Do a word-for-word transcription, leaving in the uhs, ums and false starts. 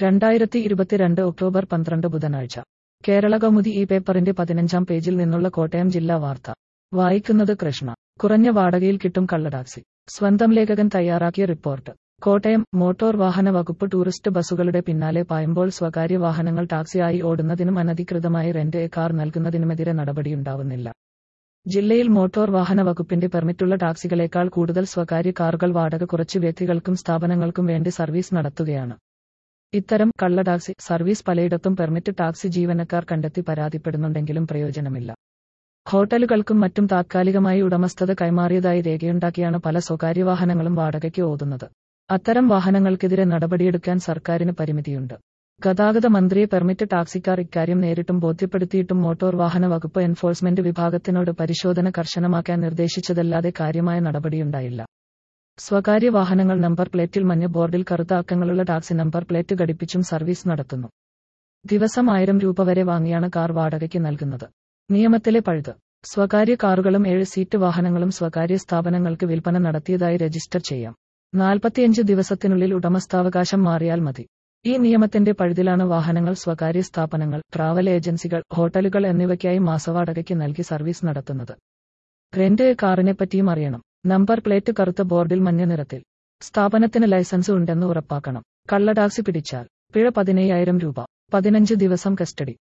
രണ്ടായിരത്തി ഇരുപത്തിരണ്ട് ഒക്ടോബർ പന്ത്രണ്ട് ബുധനാഴ്ച കേരളകൗമുദി ഈ പേപ്പറിന്റെ പതിനഞ്ചാം പേജിൽ നിന്നുള്ള കോട്ടയം ജില്ലാ വാർത്ത വായിക്കുന്നത് കൃഷ്ണ. കുറഞ്ഞ വാടകയിൽ കിട്ടും കള്ളടാക്സി. സ്വന്തം ലേഖകൻ തയ്യാറാക്കിയ റിപ്പോർട്ട്. കോട്ടയം. മോട്ടോർ വാഹന വകുപ്പ് ടൂറിസ്റ്റ് ബസ്സുകളുടെ പിന്നാലെ പായുമ്പോൾ സ്വകാര്യ വാഹനങ്ങൾ ടാക്സിയായി ഓടുന്നതിനും അനധികൃതമായി റെന്റ് എ കാർ നൽകുന്നതിനുമെതിരെ നടപടിയുണ്ടാവുന്നില്ല. ജില്ലയിൽ മോട്ടോർ വാഹന വകുപ്പിന്റെ പെർമിറ്റുള്ള ടാക്സികളേക്കാൾ കൂടുതൽ സ്വകാര്യ കാറുകൾ വാടക കുറച്ച് വ്യക്തികൾക്കും സ്ഥാപനങ്ങൾക്കും വേണ്ടി സർവീസ് നടത്തുകയാണ്. ഇത്തരം കള്ളടാക്സി സർവീസ് പലയിടത്തും പെർമിറ്റ് ടാക്സി ജീവനക്കാർ കണ്ടെത്തി പരാതിപ്പെടുന്നുണ്ടെങ്കിലും പ്രയോജനമില്ല. ഹോട്ടലുകൾക്കും മറ്റും താത്കാലികമായി ഉടമസ്ഥത കൈമാറിയതായി രേഖയുണ്ടാക്കിയാണ് പല സ്വകാര്യ വാഹനങ്ങളും വാടകയ്ക്ക് ഓടുന്നത്. അത്തരം വാഹനങ്ങൾക്കെതിരെ നടപടിയെടുക്കാൻ സർക്കാരിന് പരിമിതിയുണ്ട്. ഗതാഗത മന്ത്രിയെ പെർമിറ്റ് ടാക്സിക്കാർ ഇക്കാര്യം നേരിട്ടും ബോധ്യപ്പെടുത്തിയിട്ടും മോട്ടോർ വാഹന വകുപ്പ് എൻഫോഴ്സ്മെന്റ് വിഭാഗത്തിനോട് പരിശോധന കർശനമാക്കാൻ നിർദ്ദേശിച്ചതല്ലാതെ കാര്യമായ നടപടിയുണ്ടായില്ല. സ്വകാര്യ വാഹനങ്ങൾ നമ്പർ പ്ലേറ്റിൽ മഞ്ഞ ബോർഡിൽ കറുത്ത അക്കങ്ങളുള്ള ടാക്സി നമ്പർ പ്ലേറ്റ് ഘടിപ്പിച്ചും സർവീസ് നടത്തുന്നു. ദിവസം ആയിരം രൂപ വരെ വാങ്ങിയാണ് കാർ വാടകയ്ക്ക് നൽകുന്നത്. നിയമത്തിലെ പഴുത്. സ്വകാര്യ കാറുകളും ഏഴ് സീറ്റ് വാഹനങ്ങളും സ്വകാര്യ സ്ഥാപനങ്ങൾക്ക് വിൽപ്പന നടത്തിയതായി രജിസ്റ്റർ ചെയ്യാം. നാൽപ്പത്തിയഞ്ച് ദിവസത്തിനുള്ളിൽ ഉടമസ്ഥാവകാശം മാറിയാൽ മതി. ഈ നിയമത്തിന്റെ പഴുതിലാണ് വാഹനങ്ങൾ സ്വകാര്യ സ്ഥാപനങ്ങൾ, ട്രാവൽ ഏജൻസികൾ, ഹോട്ടലുകൾ എന്നിവയ്ക്കായി മാസവാടകയ്ക്ക് നൽകി സർവീസ് നടത്തുന്നത്. റെന്റ് എ കാറിനെപ്പറ്റിയും അറിയണം. നമ്പർ പ്ലേറ്റ് കറുത്ത ബോർഡിൽ മഞ്ഞ നിറത്തിൽ. സ്ഥാപനത്തിന് ലൈസൻസ് ഉണ്ടെന്ന് ഉറപ്പാക്കണം. കള്ളടാക്സി പിടിച്ചാൽ പിഴ പതിനയ്യായിരം രൂപ. പതിനഞ്ച് ദിവസം കസ്റ്റഡി.